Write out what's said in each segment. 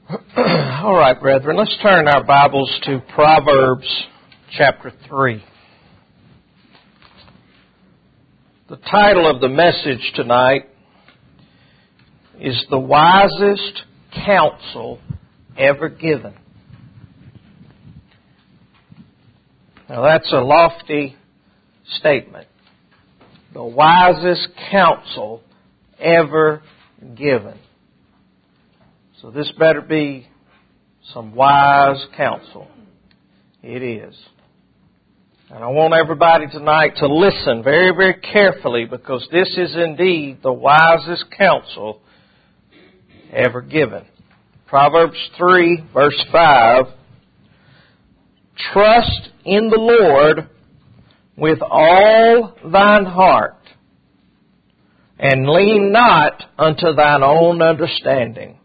All right, brethren, let's turn our Bibles to Proverbs chapter 3. The title of the message tonight is The Wisest Counsel Ever Given. Now that's a lofty statement. The wisest counsel ever given. So this better be some wise counsel. It is. And I want everybody tonight to listen very, very carefully, because this is indeed the wisest counsel ever given. Proverbs 3, verse 5. Trust in the Lord with all thine heart, and lean not unto thine own understanding.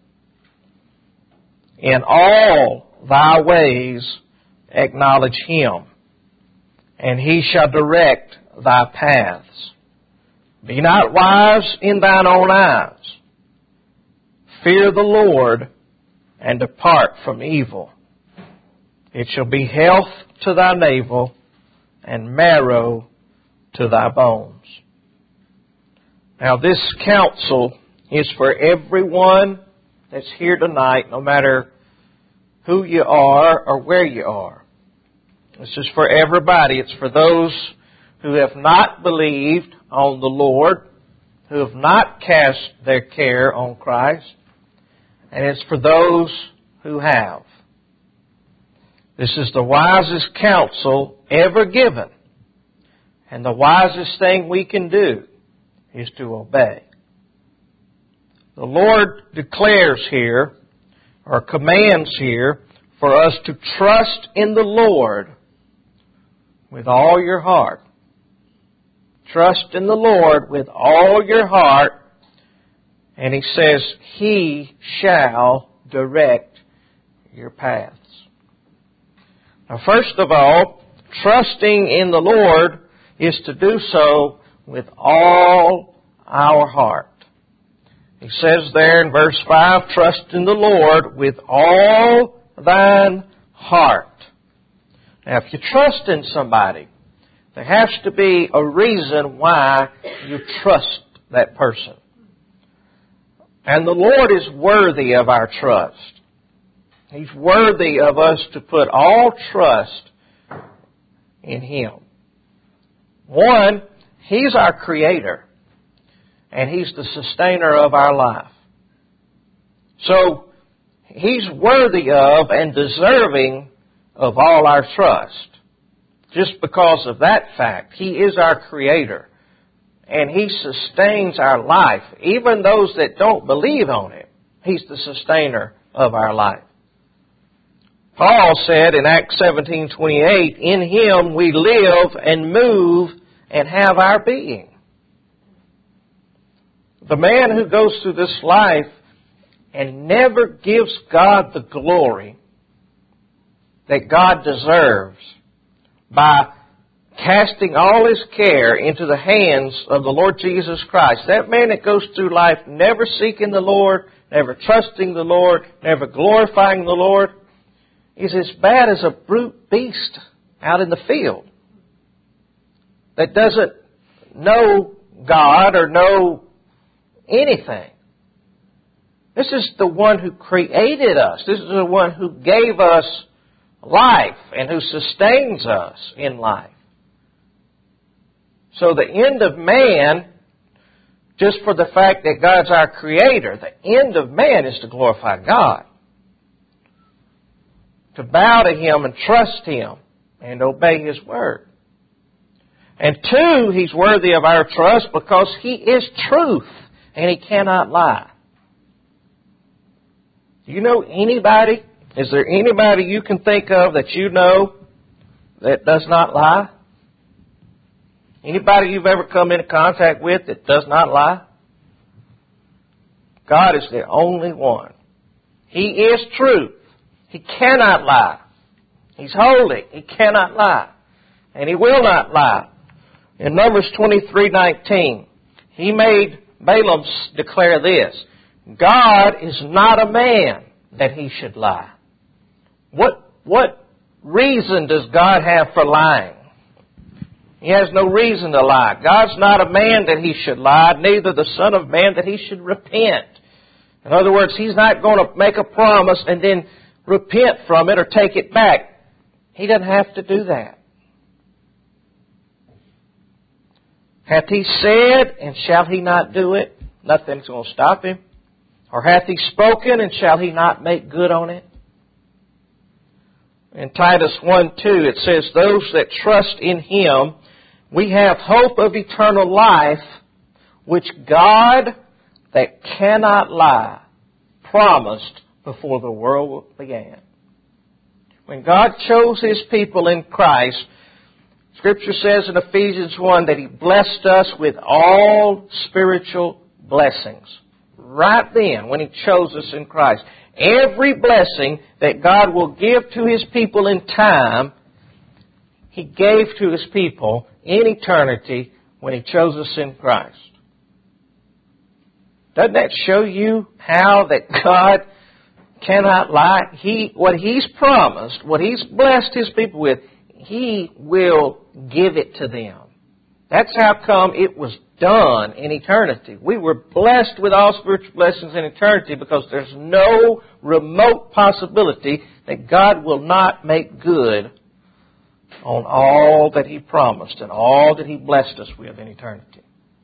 In all thy ways acknowledge Him, and He shall direct thy paths. Be not wise in thine own eyes. Fear the Lord, and depart from evil. It shall be health to thy navel, and marrow to thy bones. Now this counsel is for everyone that's here tonight, no matter who you are or where you are. This is for everybody. It's for those who have not believed on the Lord, who have not cast their care on Christ, and it's for those who have. This is the wisest counsel ever given, and the wisest thing we can do is to obey. The Lord declares here, or commands here, for us to trust in the Lord with all your heart. Trust in the Lord with all your heart, and He says He shall direct your paths. Now, first of all, trusting in the Lord is to do so with all our heart. He says there in verse 5, trust in the Lord with all thine heart. Now, if you trust in somebody, there has to be a reason why you trust that person. And the Lord is worthy of our trust. He's worthy of us to put all trust in Him. One, He's our Creator, and He's the sustainer of our life. So, He's worthy of and deserving of all our trust. Just because of that fact, He is our Creator, and He sustains our life. Even those that don't believe on Him, He's the sustainer of our life. Paul said in Acts 17:28, in Him we live and move and have our being. The man who goes through this life and never gives God the glory that God deserves by casting all his care into the hands of the Lord Jesus Christ, that man that goes through life never seeking the Lord, never trusting the Lord, never glorifying the Lord, is as bad as a brute beast out in the field that doesn't know God or know anything. This is the one who created us. This is the one who gave us life and who sustains us in life. So the end of man, just for the fact that God's our Creator, the end of man is to glorify God. To bow to Him and trust Him and obey His Word. And two, He's worthy of our trust because He is truth and He cannot lie. Do you know anybody? Is there anybody you can think of that you know that does not lie? Anybody you've ever come into contact with that does not lie? God is the only one. He is truth. He cannot lie. He's holy. He cannot lie. And He will not lie. In Numbers 23:19, He made Balaam declare this: God is not a man that He should lie? What reason does God have for lying? He has no reason to lie. God's not a man that He should lie, neither the Son of Man that He should repent. In other words, He's not going to make a promise and then repent from it or take it back. He doesn't have to do that. Hath He said, and shall He not do it? Nothing's going to stop Him. Or hath He spoken, and shall He not make good on it? In Titus 1:2 it says, those that trust in Him, we have hope of eternal life, which God that cannot lie promised before the world began. When God chose His people in Christ, Scripture says in Ephesians 1 that He blessed us with all spiritual blessings. Right then, when He chose us in Christ. Every blessing that God will give to His people in time, He gave to His people in eternity when He chose us in Christ. Doesn't that show you how that God cannot lie? What He's promised, what He's blessed His people with, He will give it to them. That's how come it was done in eternity. We were blessed with all spiritual blessings in eternity because there's no remote possibility that God will not make good on all that He promised and all that He blessed us with in eternity.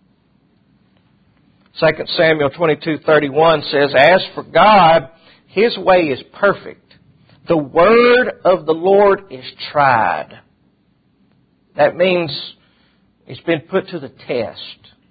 2 Samuel 22:31 says, as for God, His way is perfect. The word of the Lord is tried. That means it's been put to the test.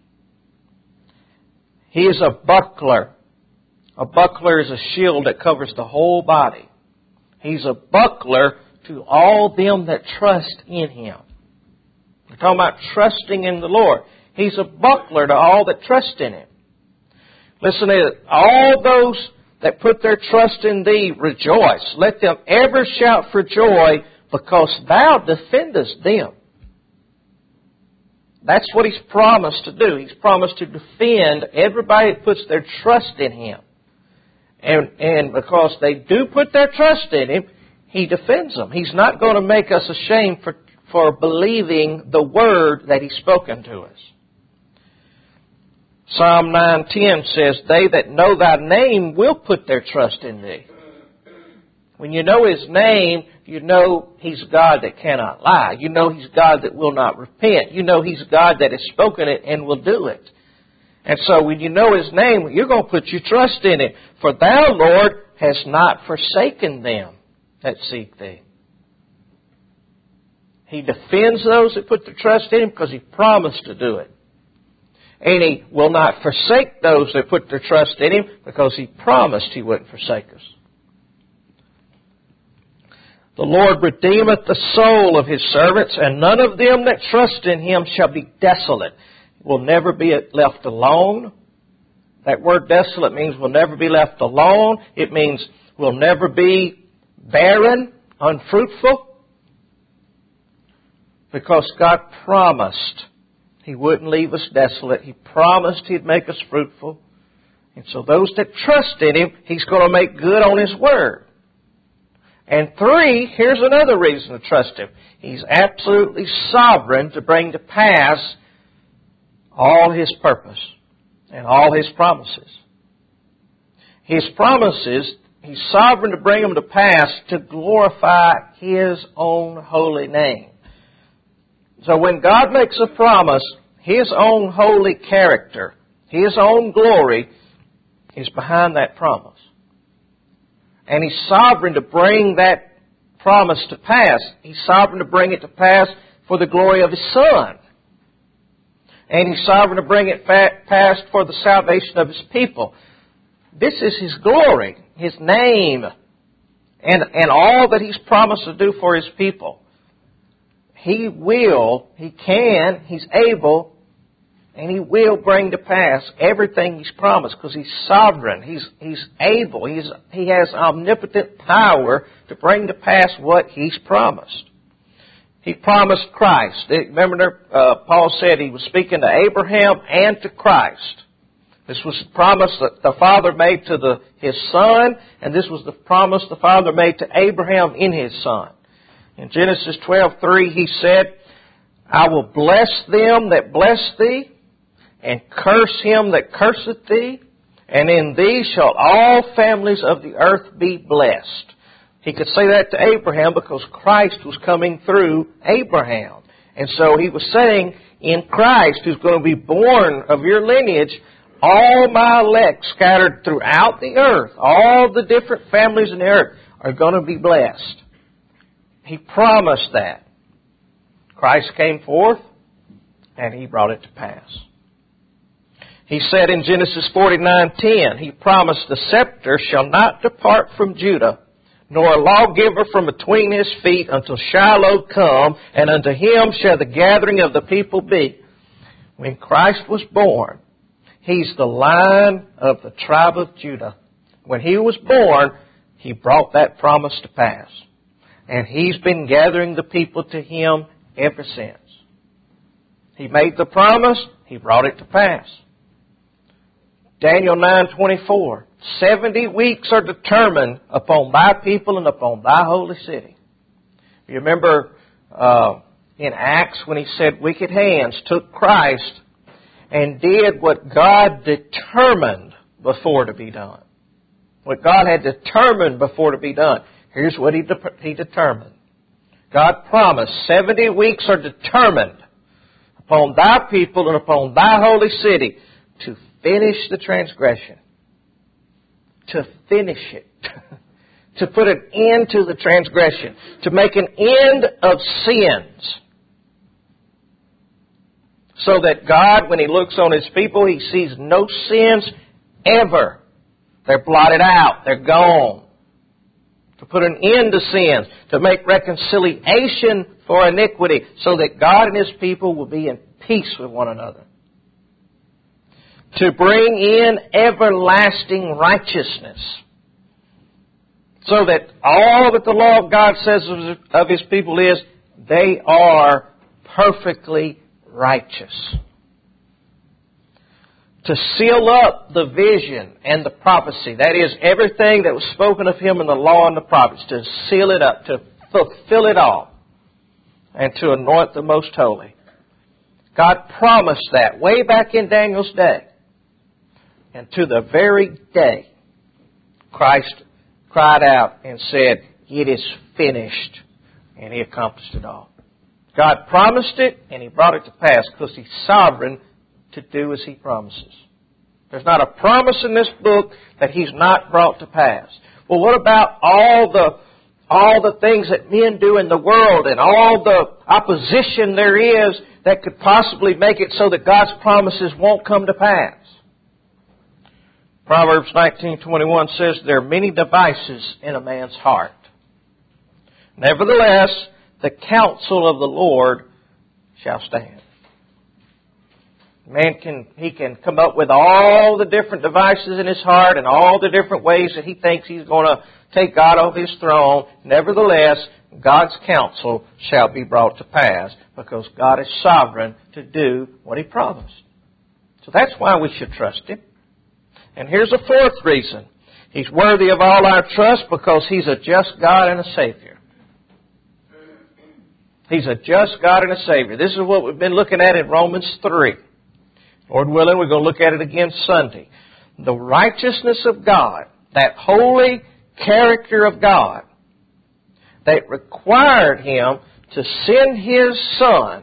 He is a buckler. A buckler is a shield that covers the whole body. He's a buckler to all them that trust in Him. We're talking about trusting in the Lord. He's a buckler to all that trust in Him. Listen to it. All those that put their trust in Thee rejoice. Let them ever shout for joy because Thou defendest them. That's what He's promised to do. He's promised to defend everybody that puts their trust in Him. And because they do put their trust in Him, He defends them. He's not going to make us ashamed for believing the Word that He's spoken to us. Psalm 9:10 says, they that know Thy name will put their trust in Thee. When you know His name, you know He's God that cannot lie. You know He's God that will not repent. You know He's God that has spoken it and will do it. And so when you know His name, you're going to put your trust in Him. For Thou, Lord, hast not forsaken them that seek Thee. He defends those that put their trust in Him because He promised to do it. And He will not forsake those that put their trust in Him because He promised He wouldn't forsake us. The Lord redeemeth the soul of His servants, and none of them that trust in Him shall be desolate. Will never be left alone. That word desolate means we'll never be left alone. It means we'll never be barren, unfruitful. Because God promised He wouldn't leave us desolate. He promised He'd make us fruitful. And so those that trust in Him, He's going to make good on His Word. And 3, here's another reason to trust Him. He's absolutely sovereign to bring to pass all His purpose and all His promises. His promises, He's sovereign to bring them to pass to glorify His own holy name. So when God makes a promise, His own holy character, His own glory is behind that promise. And He's sovereign to bring that promise to pass. He's sovereign to bring it to pass for the glory of His Son. And He's sovereign to bring it past for the salvation of His people. This is His glory, His name, and all that He's promised to do for His people. He will, He can, He's able, and He will bring to pass everything He's promised because He's sovereign. He's able. He has omnipotent power to bring to pass what He's promised. He promised Christ. Remember, Paul said He was speaking to Abraham and to Christ. This was the promise that the Father made to the His Son, and this was the promise the Father made to Abraham in His Son. In Genesis 12:3, He said, I will bless them that bless thee, and curse him that curseth thee, and in thee shall all families of the earth be blessed. He could say that to Abraham because Christ was coming through Abraham. And so He was saying, in Christ, who's going to be born of your lineage, all my elect scattered throughout the earth, all the different families in the earth are going to be blessed. He promised that. Christ came forth, and He brought it to pass. He said in Genesis 49:10, He promised, the scepter shall not depart from Judah, nor a lawgiver from between his feet until Shiloh come, and unto him shall the gathering of the people be. When Christ was born, He's the Lion of the tribe of Judah. When He was born, He brought that promise to pass. And He's been gathering the people to Him ever since. He made the promise, He brought it to pass. Daniel 9:24, 70 weeks are determined upon thy people and upon thy holy city. You remember in Acts when He said wicked hands took Christ and did what God determined before to be done. What God had determined before to be done. Here's what He determined. God promised 70 weeks are determined upon thy people and upon thy holy city to finish the transgression. To finish it. To put an end to the transgression. To make an end of sins. So that God, when He looks on His people, He sees no sins ever. They're blotted out. They're gone. To put an end to sins, to make reconciliation for iniquity, so that God and His people will be in peace with one another. To bring in everlasting righteousness, so that all that the law of God says of His people is, they are perfectly righteous. To seal up the vision and the prophecy. That is, everything that was spoken of Him in the law and the prophets. To seal it up, to fulfill it all. And to anoint the most holy. God promised that way back in Daniel's day. And to the very day, Christ cried out and said, it is finished. And He accomplished it all. God promised it, and He brought it to pass because He's sovereign to do as He promises. There's not a promise in this book that He's not brought to pass. Well, what about all the things that men do in the world and all the opposition there is that could possibly make it so that God's promises won't come to pass? Proverbs 19:21 says, there are many devices in a man's heart. Nevertheless, the counsel of the Lord shall stand. Man can come up with all the different devices in his heart and all the different ways that he thinks he's going to take God off His throne. Nevertheless, God's counsel shall be brought to pass because God is sovereign to do what He promised. So that's why we should trust Him. And here's a fourth reason. He's worthy of all our trust because He's a just God and a Savior. He's a just God and a Savior. This is what we've been looking at in Romans 3. Lord willing, we're going to look at it again Sunday. The righteousness of God, that holy character of God, that required Him to send His Son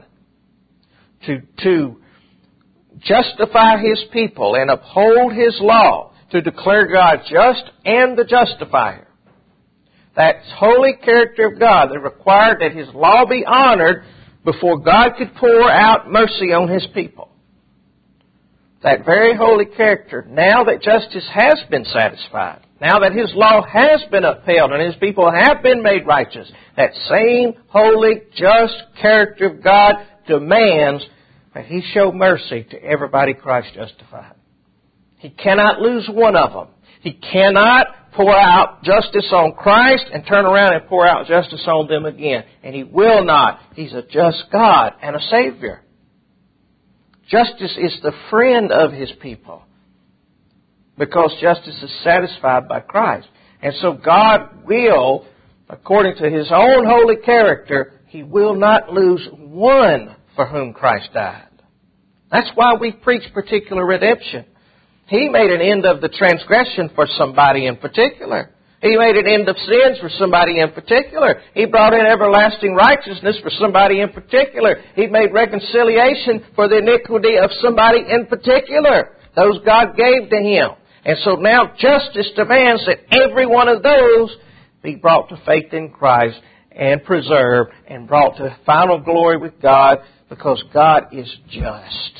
to justify His people and uphold His law, to declare God just and the justifier. That holy character of God that required that His law be honored before God could pour out mercy on His people. That very holy character, now that justice has been satisfied, now that His law has been upheld and His people have been made righteous, that same holy, just character of God demands that He show mercy to everybody Christ justified. He cannot lose one of them. He cannot pour out justice on Christ and turn around and pour out justice on them again. And He will not. He's a just God and a Savior. Justice is the friend of His people. because justice is satisfied by Christ. And so God will, according to His own holy character, He will not lose one for whom Christ died. That's why we preach particular redemption. He made an end of the transgression for somebody in particular. He made an end of sins for somebody in particular. He brought in everlasting righteousness for somebody in particular. He made reconciliation for the iniquity of somebody in particular. Those God gave to Him. And so now justice demands that every one of those be brought to faith in Christ and preserved and brought to final glory with God, because God is just.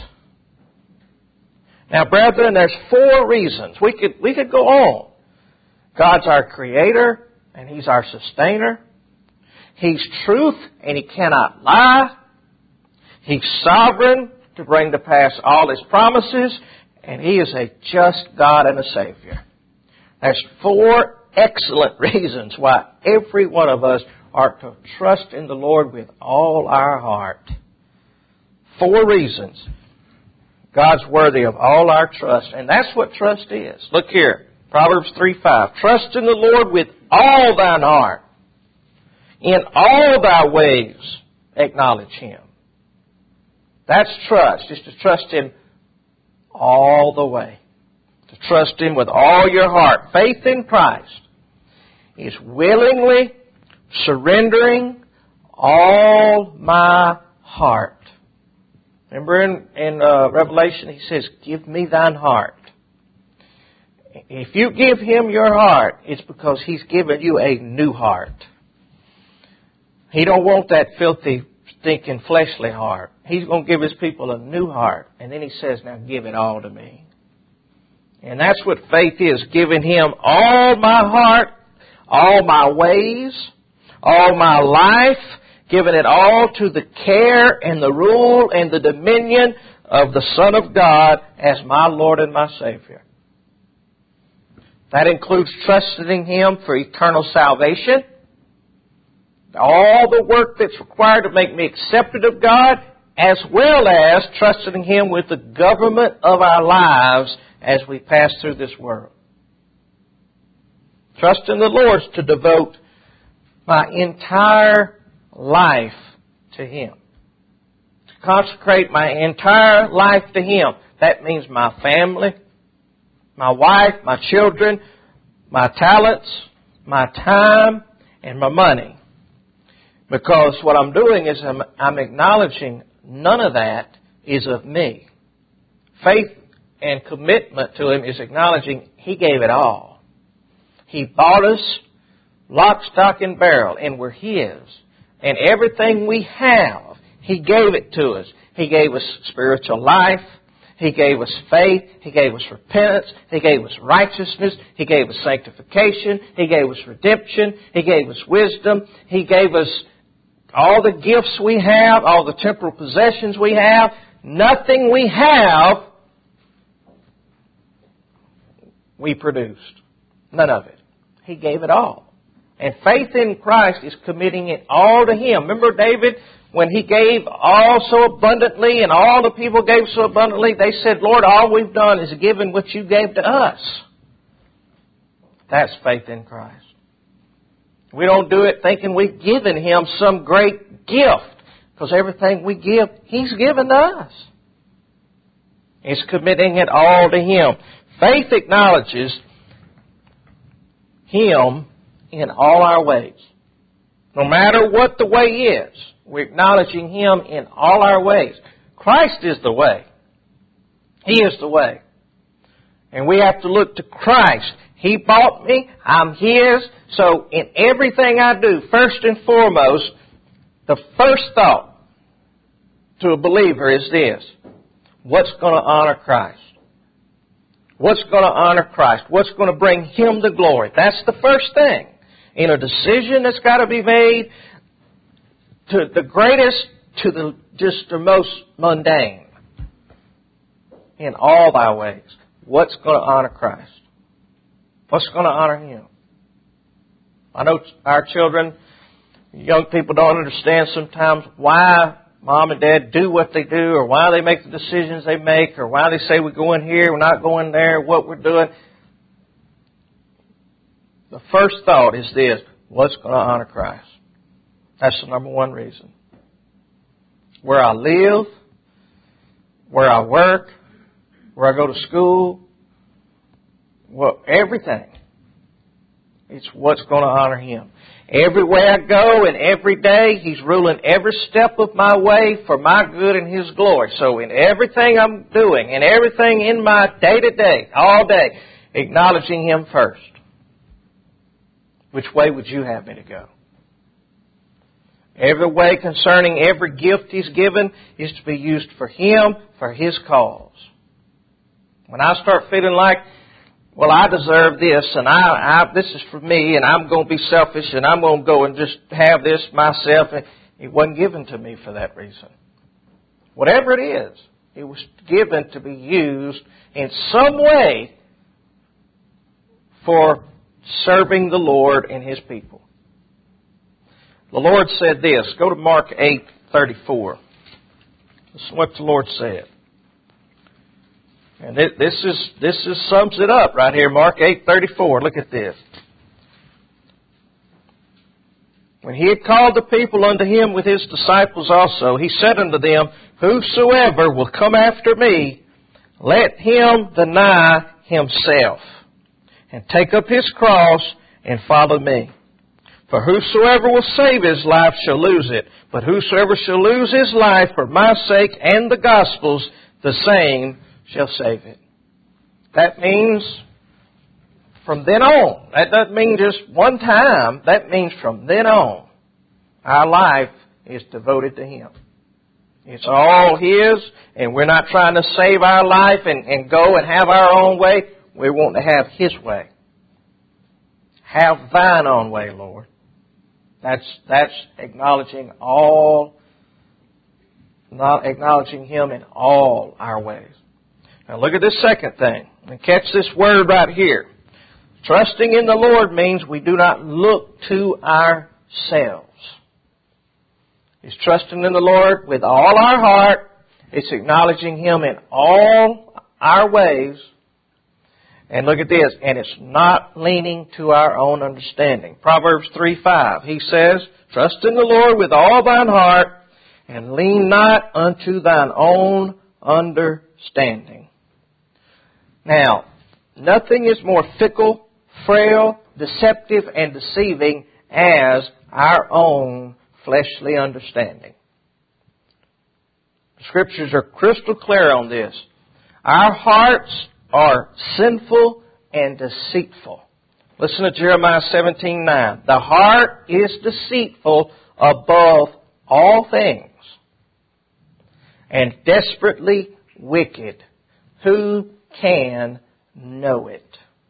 Now, brethren, there's 4 reasons. We could go on. God's our Creator, and He's our Sustainer. He's truth, and He cannot lie. He's sovereign to bring to pass all His promises, and He is a just God and a Savior. There's 4 excellent reasons why every one of us are to trust in the Lord with all our heart. 4 reasons. God's worthy of all our trust, and that's what trust is. Look here. Proverbs 3:5. Trust in the Lord with all thine heart. In all thy ways acknowledge Him. That's trust, is to trust Him all the way. To trust Him with all your heart. Faith in Christ is willingly surrendering all my heart. Remember in Revelation, He says, give me thine heart. If you give Him your heart, it's because He's given you a new heart. He don't want that filthy, stinking, fleshly heart. He's going to give His people a new heart. And then He says, now give it all to me. And that's what faith is, giving Him all my heart, all my ways, all my life, giving it all to the care and the rule and the dominion of the Son of God as my Lord and my Savior. That includes trusting Him for eternal salvation. All the work that's required to make me accepted of God, as well as trusting Him with the government of our lives as we pass through this world. Trust in the Lord is to devote my entire life to Him. To consecrate my entire life to Him. That means my family, my wife, my children, my talents, my time, and my money. Because what I'm doing is I'm acknowledging none of that is of me. Faith and commitment to Him is acknowledging He gave it all. He bought us lock, stock, and barrel, and we're His. And everything we have, He gave it to us. He gave us spiritual life. He gave us faith. He gave us repentance. He gave us righteousness. He gave us sanctification. He gave us redemption. He gave us wisdom. He gave us all the gifts we have, all the temporal possessions we have. Nothing we have, we produced. None of it. He gave it all. And faith in Christ is committing it all to Him. Remember David, when he gave all so abundantly and all the people gave so abundantly, they said, Lord, all we've done is given what You gave to us. That's faith in Christ. We don't do it thinking we've given Him some great gift, because everything we give, He's given to us. It's committing it all to Him. Faith acknowledges Him in all our ways. No matter what the way is, we're acknowledging Him in all our ways. Christ is the way. He is the way. And we have to look to Christ. He bought me. I'm His. So in everything I do, first and foremost, the first thought to a believer is this: what's going to honor Christ? What's going to honor Christ? What's going to bring Him the glory? That's the first thing. In a decision that's got to be made, to the greatest to the most mundane. In all thy ways. What's going to honor Christ? What's going to honor Him? I know our children, young people don't understand sometimes why mom and dad do what they do, or why they make the decisions they make, or why they say we're going here, we're not going there, what we're doing. The first thought is this: what's going to honor Christ? That's the number one reason. Where I live, where I work, where I go to school, well, everything. It's what's going to honor Him. Everywhere I go and every day, He's ruling every step of my way for my good and His glory. So in everything I'm doing, and everything in my day-to-day, all day, acknowledging Him first. Which way would you have me to go? Every way concerning every gift He's given is to be used for Him, for His cause. When I start feeling like, well, I deserve this, and this is for me, and I'm going to be selfish, and I'm going to go and just have this myself, and it wasn't given to me for that reason. Whatever it is, it was given to be used in some way for serving the Lord and His people. The Lord said this. Go to Mark 8:34. This is what the Lord said. And this sums it up right here. Mark 8:34. Look at this. When He had called the people unto Him with His disciples also, He said unto them, Whosoever will come after me, let him deny himself, and take up his cross, and follow me. For whosoever will save his life shall lose it, but whosoever shall lose his life for my sake and the gospel's, the same shall save it. That means from then on. That doesn't mean just one time. That means from then on, our life is devoted to Him. It's all His, and we're not trying to save our life and go and have our own way. We want to have His way. Have thine own way, Lord. That's acknowledging Him in all our ways. Now look at this second thing. And catch this word right here. Trusting in the Lord means we do not look to ourselves. It's trusting in the Lord with all our heart. It's acknowledging Him in all our ways. And look at this. And it's not leaning to our own understanding. Proverbs 3:5. He says, Trust in the Lord with all thine heart, and lean not unto thine own understanding. Now, nothing is more fickle, frail, deceptive, and deceiving as our own fleshly understanding. The Scriptures are crystal clear on this. Our hearts are sinful and deceitful. Listen to Jeremiah 17:9. The heart is deceitful above all things and desperately wicked. Who can know it?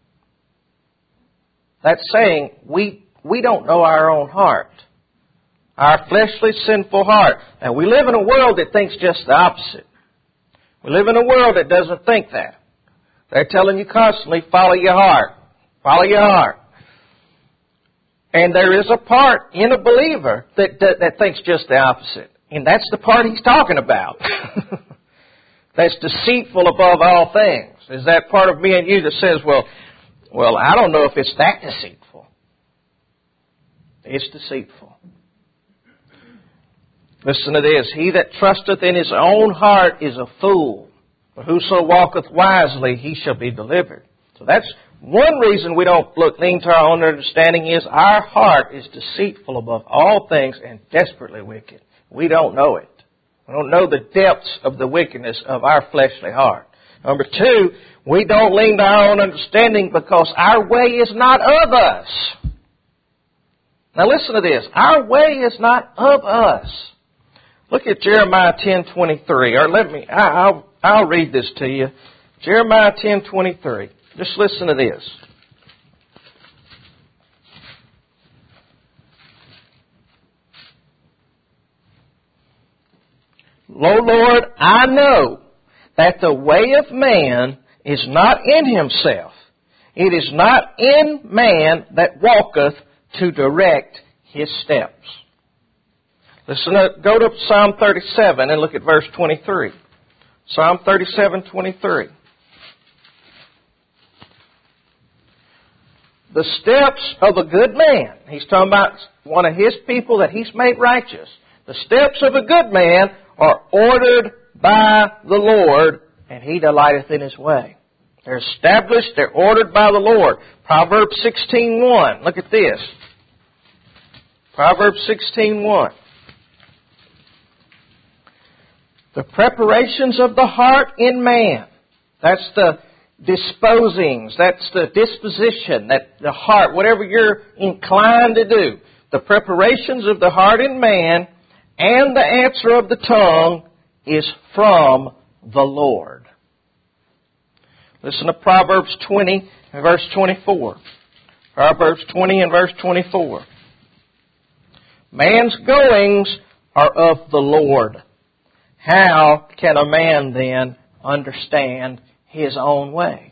That's saying we don't know our own heart. Our fleshly, sinful heart. And we live in a world that thinks just the opposite. We live in a world that doesn't think that. They're telling you constantly, follow your heart. Follow your heart. And there is a part in a believer that thinks just the opposite. And that's the part he's talking about. That's deceitful above all things. Is that part of me and you that says, well, I don't know if it's that deceitful. It's deceitful. Listen to this. He that trusteth in his own heart is a fool. But whoso walketh wisely, he shall be delivered. So that's one reason we don't lean to our own understanding is our heart is deceitful above all things and desperately wicked. We don't know it. We don't know the depths of the wickedness of our fleshly heart. Number two, we don't lean to our own understanding because our way is not of us. Now listen to this. Our way is not of us. Look at Jeremiah 10:23. Or I'll read this to you. Jeremiah 10:23. Just listen to this. Lo, Lord, I know that the way of man is not in himself. It is not in man that walketh to direct his steps. Go to Psalm 37 and look at verse 23. Psalm 37:23. The steps of a good man. He's talking about one of his people that he's made righteous. The steps of a good man are ordered by the Lord, and he delighteth in his way. They're established, they're ordered by the Lord. Proverbs 16:1. Look at this. Proverbs 16:1. The preparations of the heart in man. That's the disposings. That's the disposition. That the heart, whatever you're inclined to do. The preparations of the heart in man and the answer of the tongue is from the Lord. Listen to Proverbs 20 and verse 24. Proverbs 20 and verse 24. Man's goings are of the Lord. How can a man then understand his own way?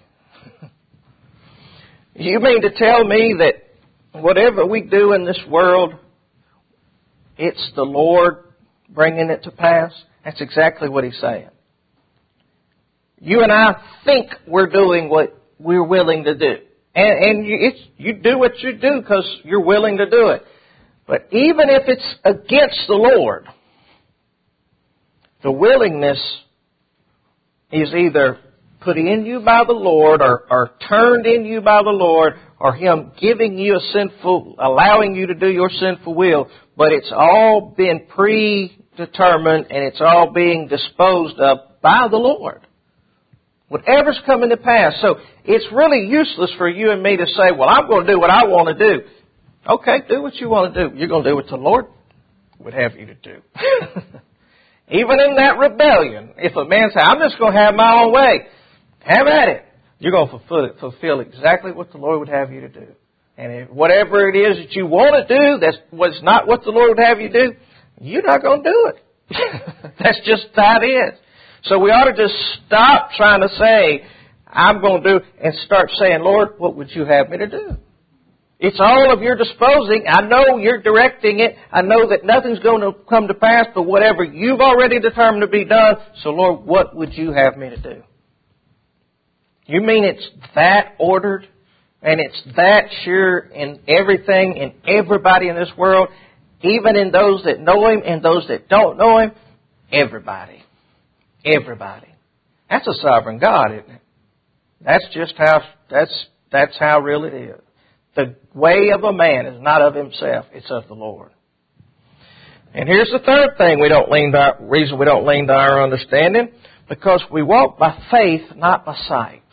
You mean to tell me that whatever we do in this world, it's the Lord bringing it to pass? That's exactly what he's saying. You and I think we're doing what we're willing to do. And you do what you do because you're willing to do it. But even if it's against the Lord, the willingness is either put in you by the Lord or turned in you by the Lord, or Him giving you allowing you to do your sinful will. But it's all been predetermined and it's all being disposed of by the Lord. Whatever's coming to pass. So it's really useless for you and me to say, well, I'm going to do what I want to do. Okay, do what you want to do. You're going to do what the Lord would have you to do. Even in that rebellion, if a man says, I'm just going to have my own way, have at it. You're going to fulfill exactly what the Lord would have you to do. And if whatever it is that you want to do, that's what's not what the Lord would have you do, you're not going to do it. That's just how it is. So we ought to just stop trying to say, I'm going to do, and start saying, Lord, what would you have me to do? It's all of your disposing. I know you're directing it. I know that nothing's going to come to pass but whatever you've already determined to be done. So, Lord, what would you have me to do? You mean it's that ordered and it's that sure in everything, in everybody in this world, even in those that know Him and those that don't know Him? Everybody. Everybody. That's a sovereign God, isn't it? That's just how, that's how real it is. The way of a man is not of himself, it's of the Lord. And here's the third thing reason we don't lean to our understanding, because we walk by faith, not by sight.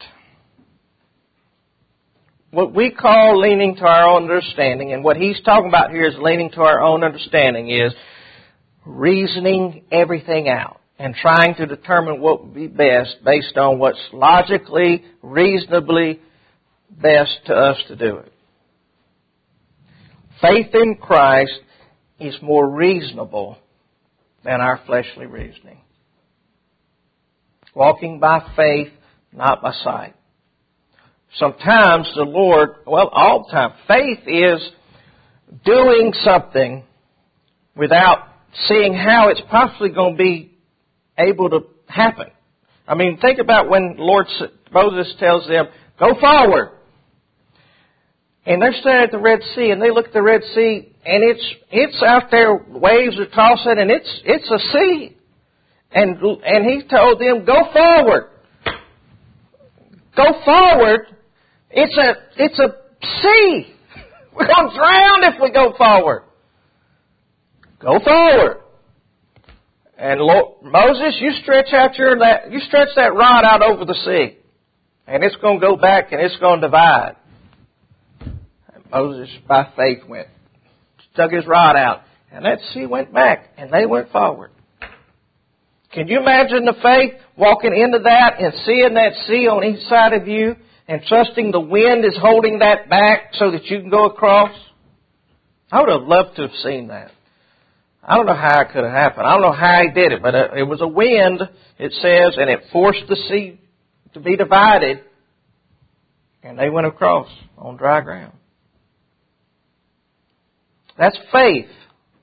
What we call leaning to our own understanding, and what he's talking about here is leaning to our own understanding, is reasoning everything out and trying to determine what would be best based on what's logically, reasonably best to us to do it. Faith in Christ is more reasonable than our fleshly reasoning. Walking by faith, not by sight. Sometimes the Lord, all the time, faith is doing something without seeing how it's possibly going to be able to happen. I mean, think about when Moses tells them, go forward. And they're standing at the Red Sea, and they look at the Red Sea, and it's out there, waves are tossing, and it's a sea. And he told them, go forward. Go forward. It's a sea. We're going to drown if we go forward. Go forward. And Moses, you stretch that rod out over the sea, and it's going to go back and it's going to divide. Moses, by faith, stuck his rod out, and that sea went back, and they went forward. Can you imagine the faith walking into that and seeing that sea on each side of you and trusting the wind is holding that back so that you can go across? I would have loved to have seen that. I don't know how it could have happened. I don't know how he did it, but it was a wind, it says, and it forced the sea to be divided, and they went across on dry ground. That's faith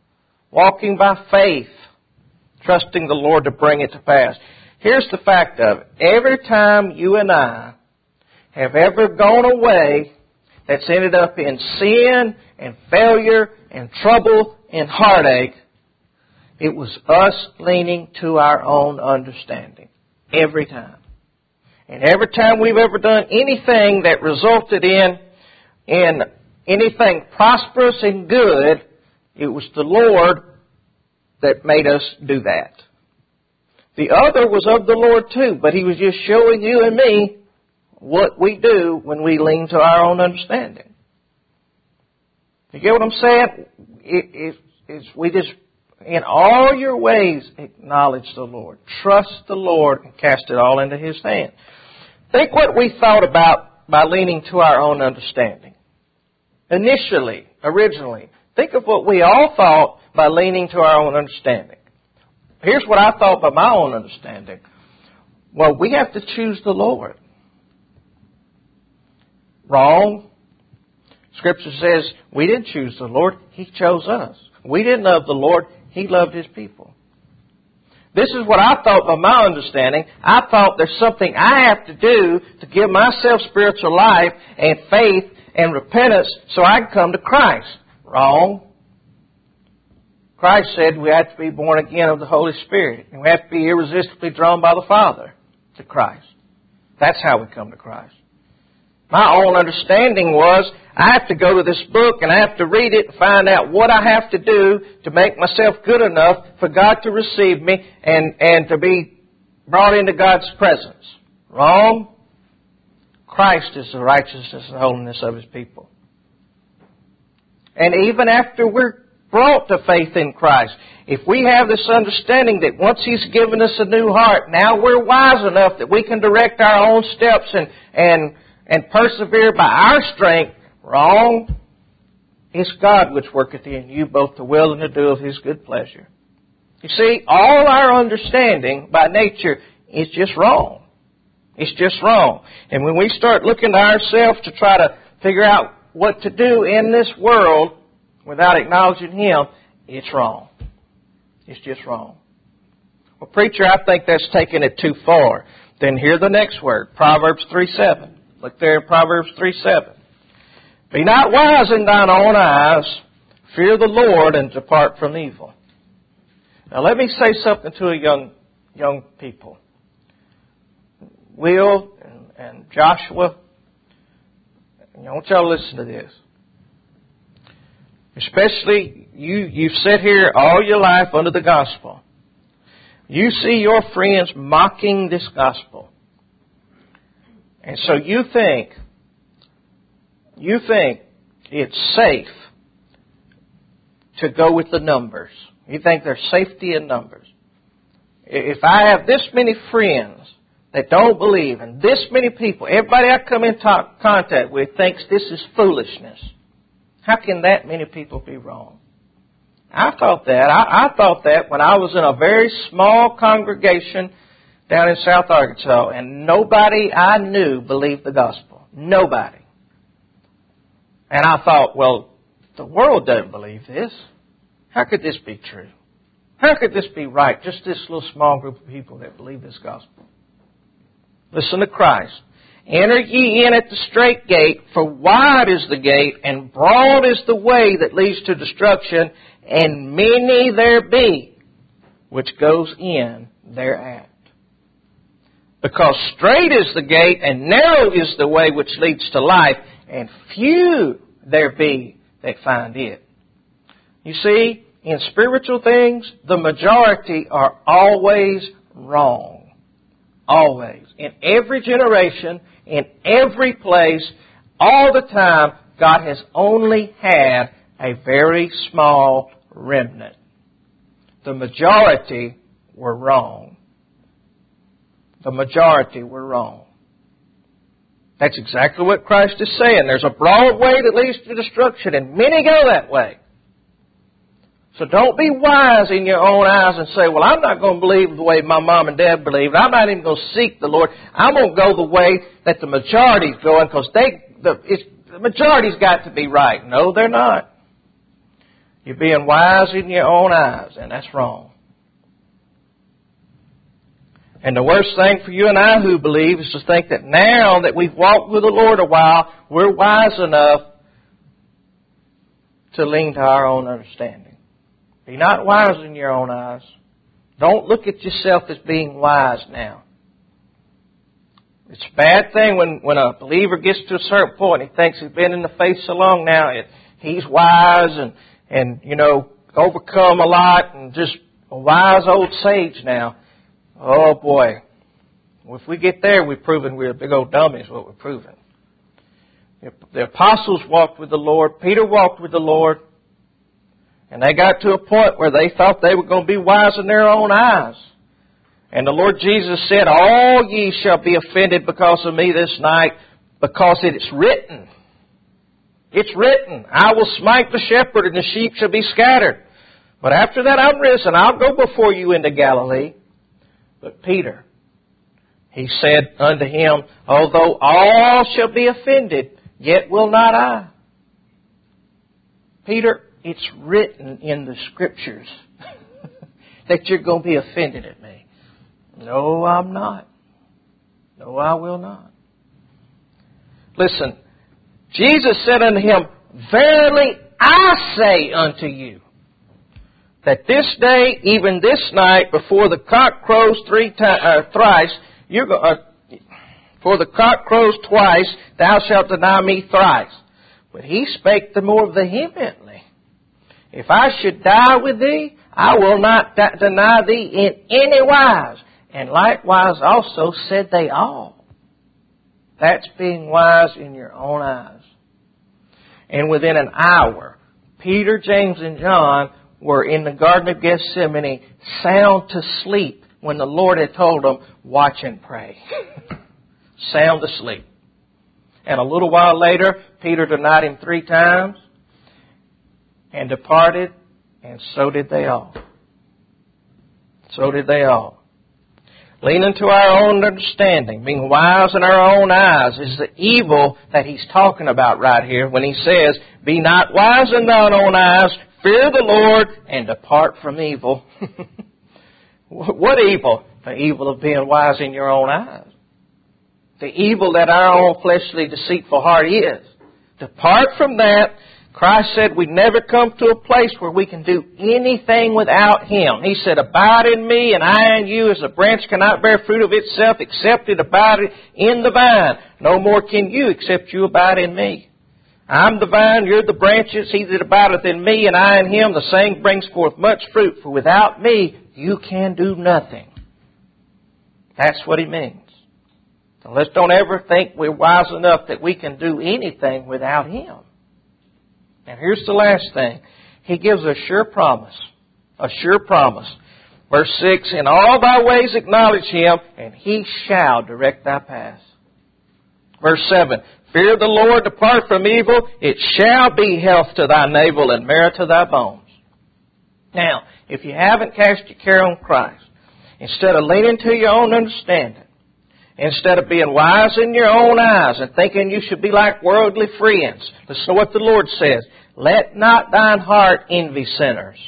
walking by faith, trusting the Lord to bring it to pass. Here's the fact of it. Every time you and I have ever gone away that's ended up in sin and failure and trouble and heartache, it was us leaning to our own understanding. Every time. And every time we've ever done anything that resulted in anything prosperous and good, it was the Lord that made us do that. The other was of the Lord too, but He was just showing you and me what we do when we lean to our own understanding. You get what I'm saying? We just, in all your ways, acknowledge the Lord. Trust the Lord and cast it all into His hand. Think what we thought about by leaning to our own understanding. Originally, think of what we all thought by leaning to our own understanding. Here's what I thought by my own understanding. Well, we have to choose the Lord. Wrong. Scripture says we didn't choose the Lord. He chose us. We didn't love the Lord. He loved His people. This is what I thought by my understanding. I thought there's something I have to do to give myself spiritual life and faith and repentance so I can come to Christ. Wrong. Christ said we have to be born again of the Holy Spirit. And we have to be irresistibly drawn by the Father to Christ. That's how we come to Christ. My own understanding was I have to go to this book and I have to read it and find out what I have to do to make myself good enough for God to receive me and to be brought into God's presence. Wrong. Christ is the righteousness and holiness of His people. And even after we're brought to faith in Christ, if we have this understanding that once He's given us a new heart, now we're wise enough that we can direct our own steps and persevere by our strength. Wrong. It's God which worketh in you both to will and to do of His good pleasure. You see, all our understanding by nature is just wrong. It's just wrong. And when we start looking to ourselves to try to figure out what to do in this world without acknowledging Him, it's wrong. It's just wrong. Well, preacher, I think that's taking it too far. Then hear the next word, Proverbs 3:7. Look there in Proverbs 3:7. Be not wise in thine own eyes. Fear the Lord and depart from evil. Now let me say something to a young people. Will and Joshua, I want y'all to listen to this. Especially you've sat here all your life under the gospel. You see your friends mocking this gospel. And so you think it's safe to go with the numbers. You think there's safety in numbers. If I have this many friends that don't believe, and this many people, everybody I come in contact with thinks this is foolishness, how can that many people be wrong? I thought that. I thought that when I was in a very small congregation down in South Arkansas, and nobody I knew believed the gospel. Nobody. And I thought, well, the world doesn't believe this. How could this be true? How could this be right? Just this little small group of people that believe this gospel. Listen to Christ. Enter ye in at the strait gate, for wide is the gate, and broad is the way that leads to destruction, and many there be which goes in thereat. Because strait is the gate, and narrow is the way which leads to life, and few there be that find it. You see, in spiritual things, the majority are always wrong. Always. In every generation, in every place, all the time, God has only had a very small remnant. The majority were wrong. The majority were wrong. That's exactly what Christ is saying. There's a broad way that leads to destruction, and many go that way. So don't be wise in your own eyes and say, well, I'm not going to believe the way my mom and dad believed. I'm not even going to seek the Lord. I'm going to go the way that the majority's going because the majority's got to be right. No, they're not. You're being wise in your own eyes, and that's wrong. And the worst thing for you and I who believe is to think that now that we've walked with the Lord a while, we're wise enough to lean to our own understanding. Be not wise in your own eyes. Don't look at yourself as being wise now. It's a bad thing when a believer gets to a certain point, he thinks he's been in the faith so long now, he's wise and overcome a lot and just a wise old sage now. Oh boy. Well, if we get there, we're proving we're big old dummies, what we're proving. The apostles walked with the Lord. Peter walked with the Lord. And they got to a point where they thought they were going to be wise in their own eyes. And the Lord Jesus said, all ye shall be offended because of me this night, because it is written. It's written, I will smite the shepherd and the sheep shall be scattered. But after that I'm risen, I'll go before you into Galilee. But Peter, he said unto him, although all shall be offended, yet will not I. Peter, it's written in the Scriptures that you're going to be offended at me. No, I'm not. No, I will not. Listen, Jesus said unto him, verily I say unto you, that this day, even this night, before the cock crows thrice, for the cock crows twice, thou shalt deny me thrice. But he spake the more vehemently, if I should die with thee, I will not deny thee in any wise. And likewise also said they all. That's being wise in your own eyes. And within an hour, Peter, James, and John were in the Garden of Gethsemane, sound to sleep, when the Lord had told them, watch and pray. Sound asleep. And a little while later, Peter denied him 3 times and departed, and so did they all. So did they all. Leaning to our own understanding, being wise in our own eyes, is the evil that he's talking about right here when he says, be not wise in thine own eyes, fear the Lord, and depart from evil. What evil? The evil of being wise in your own eyes. The evil that our own fleshly, deceitful heart is. Depart from that. Christ said we'd never come to a place where we can do anything without Him. He said, abide in me and I in you, as a branch cannot bear fruit of itself except it abide in the vine. No more can you except you abide in me. I'm the vine, you're the branches. He that abideth in me and I in him, the same brings forth much fruit. For without me, you can do nothing. That's what He means. So let's don't ever think we're wise enough that we can do anything without Him. And here's the last thing. He gives a sure promise. A sure promise. Verse 6, in all thy ways acknowledge Him, and He shall direct thy paths. Verse 7, fear the Lord, depart from evil. It shall be health to thy navel and marrow to thy bones. Now, if you haven't cast your care on Christ, instead of leaning to your own understanding, instead of being wise in your own eyes and thinking you should be like worldly friends, listen to what the Lord says. Let not thine heart envy sinners,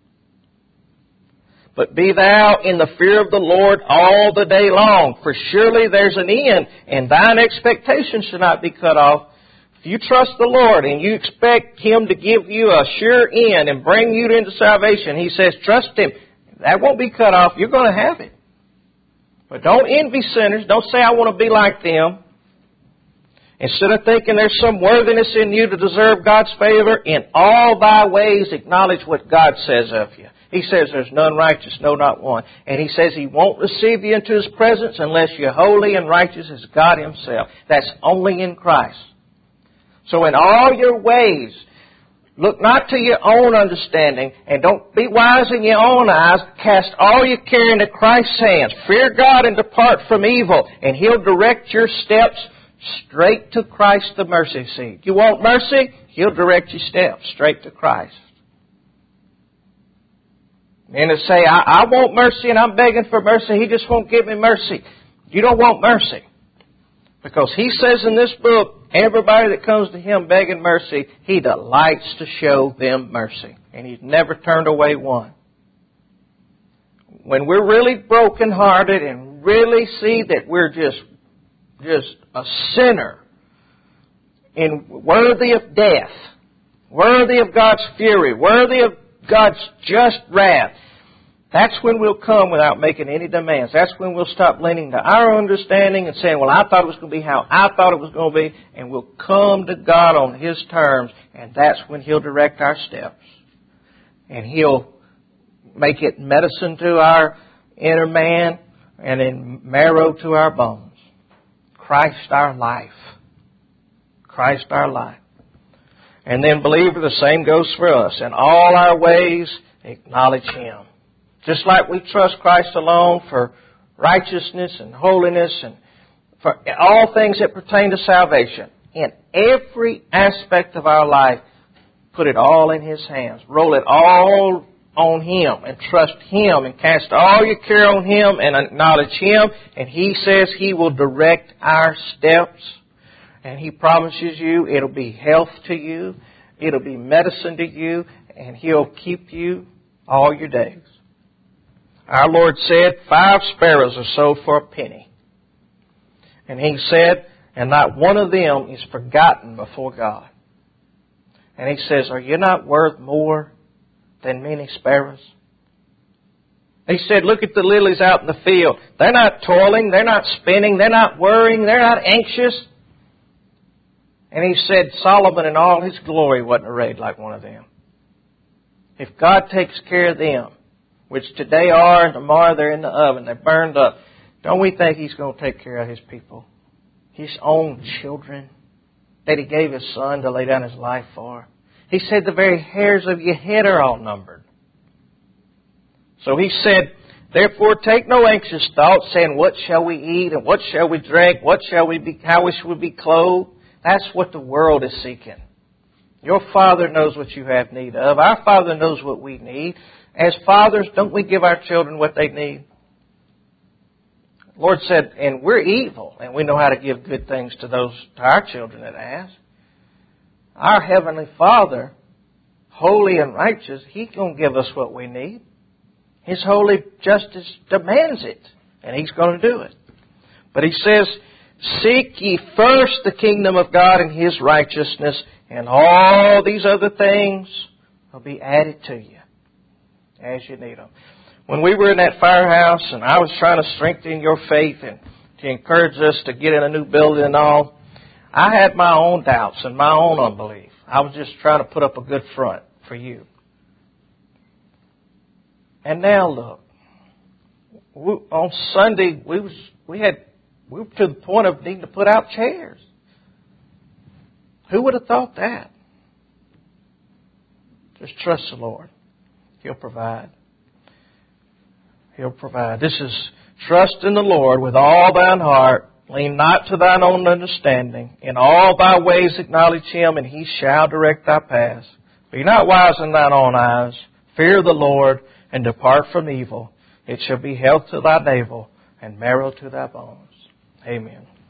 but be thou in the fear of the Lord all the day long. For surely there's an end, and thine expectation shall not be cut off. If you trust the Lord and you expect Him to give you a sure end and bring you into salvation, He says, trust Him. That won't be cut off. You're going to have it. But don't envy sinners. Don't say, I want to be like them. Instead of thinking there's some worthiness in you to deserve God's favor, in all thy ways acknowledge what God says of you. He says there's none righteous, no, not one. And He says He won't receive you into His presence unless you're holy and righteous as God Himself. That's only in Christ. So in all your ways, look not to your own understanding, and don't be wise in your own eyes. Cast all your care into Christ's hands. Fear God and depart from evil, and He'll direct your steps straight to Christ the mercy seat. You want mercy? He'll direct your steps straight to Christ. And to say, I want mercy and I'm begging for mercy, He just won't give me mercy. You don't want mercy. Because He says in this book, Everybody that comes to Him begging mercy, He delights to show them mercy. And He's never turned away one. When we're really brokenhearted and really see that we're just a sinner and worthy of death, worthy of God's fury, worthy of God's just wrath, that's when we'll come without making any demands. That's when we'll stop leaning to our understanding and saying, well, I thought it was going to be how I thought it was going to be, and we'll come to God on His terms, and that's when He'll direct our steps. And He'll make it medicine to our inner man and in marrow to our bones. Christ our life. Christ our life. And then, believer, the same goes for us. In all our ways, acknowledge Him. Just like we trust Christ alone for righteousness and holiness and for all things that pertain to salvation. In every aspect of our life, put it all in His hands. Roll it all on Him and trust Him and cast all your care on Him and acknowledge Him. And He says He will direct our steps. And He promises you it'll be health to you. It'll be medicine to you. And He'll keep you all your days. Our Lord said, 5 sparrows are sold for a penny. And He said, and not one of them is forgotten before God. And He says, are you not worth more than many sparrows? He said, look at the lilies out in the field. They're not toiling, they're not spinning, they're not worrying, they're not anxious. And He said, Solomon in all his glory wasn't arrayed like one of them. If God takes care of them, which today are and tomorrow they're in the oven, they're burned up, don't we think He's going to take care of His people? His own children that He gave His Son to lay down His life for. He said the very hairs of your head are all numbered. So He said, therefore take no anxious thought, saying, what shall we eat and what shall we drink? What shall we be? How shall we be clothed? That's what the world is seeking. Your Father knows what you have need of. Our Father knows what we need. As fathers, don't we give our children what they need? The Lord said, and we're evil, and we know how to give good things to our children that ask. Our Heavenly Father, holy and righteous, He's going to give us what we need. His holy justice demands it, and He's going to do it. But He says, seek ye first the kingdom of God and His righteousness, and all these other things will be added to you as you need them. When we were in that firehouse and I was trying to strengthen your faith and to encourage us to get in a new building and all, I had my own doubts and my own unbelief. I was just trying to put up a good front for you. And now look, on Sunday we were to the point of needing to put out chairs. Who would have thought that? Just trust the Lord. He'll provide. He'll provide. This is trust in the Lord with all thine heart. Lean not to thine own understanding. In all thy ways acknowledge Him, and He shall direct thy paths. Be not wise in thine own eyes. Fear the Lord, and depart from evil. It shall be health to thy navel, and marrow to thy bones. Amen.